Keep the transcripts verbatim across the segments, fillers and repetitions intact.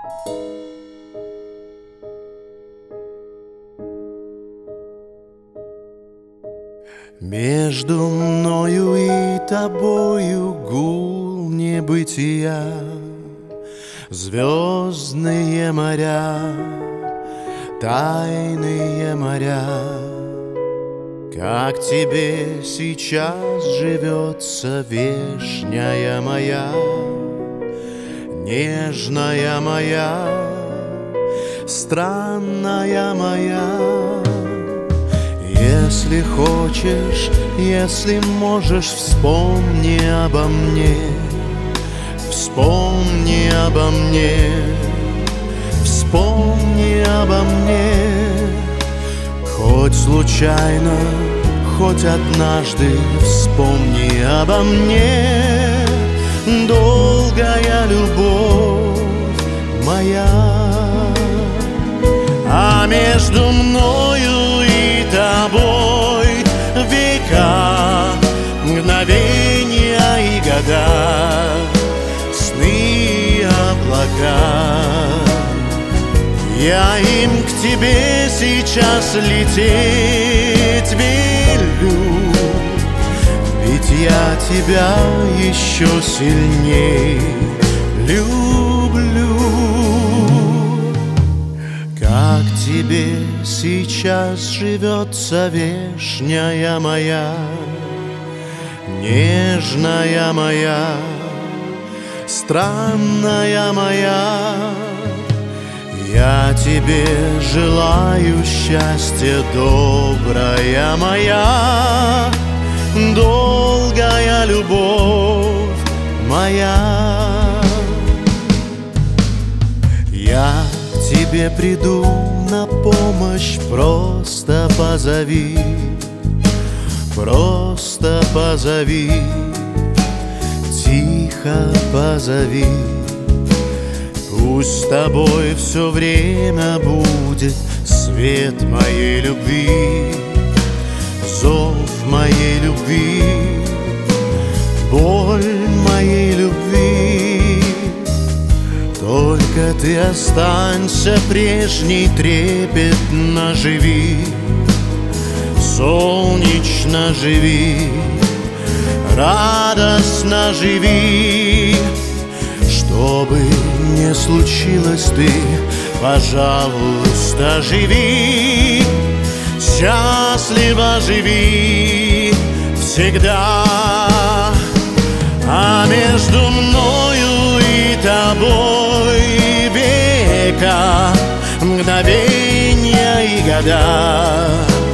Между мною и тобою гул небытия, звездные моря, тайные моря. Как тебе сейчас живется, вешняя моя, нежная моя, странная моя? Если хочешь, если можешь, вспомни обо мне, вспомни обо мне, вспомни обо мне. Хоть случайно, хоть однажды вспомни обо мне, долгая любовь моя. А между мною и тобой века, мгновения и года, сны, облака. Я им к тебе сейчас лететь велю, ведь я тебя еще сильней люблю. Как тебе сейчас живется, вешняя моя, нежная моя, странная моя? Я тебе желаю счастья, добрая моя, долгая любовь моя. Я к тебе приду на помощь, просто позови, просто позови, тихо позови. Пусть с тобой все время будет свет моей любви, зов моей любви, боль моей любви. Только ты останься прежней, трепетно живи, солнечно живи, радостно живи. Что бы ни случилось, ты, пожалуйста, живи, счастливо живи всегда. А между мною и тобой века, мгновения и года,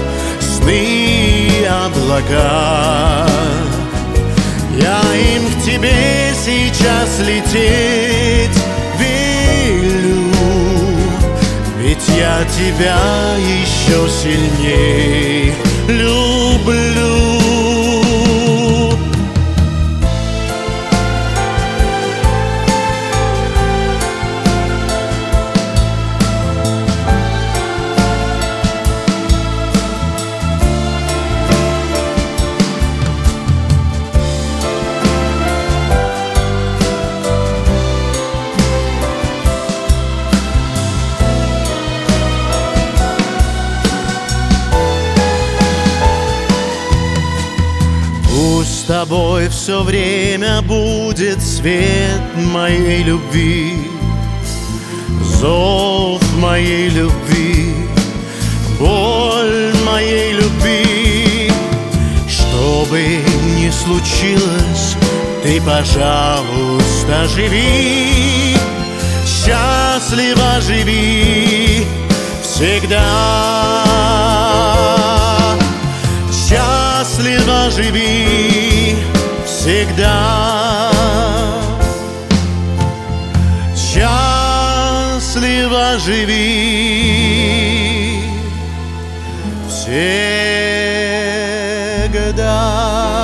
сны, облака. Я им к тебе сейчас лететь велю, ведь я тебя еще сильней люблю. Пусть с тобой все время будет свет моей любви, зов моей любви, боль моей любви. Что бы ни случилось, ты, пожалуйста, живи, счастливо живи всегда. Счастливо живи всегда, счастливо живи всегда.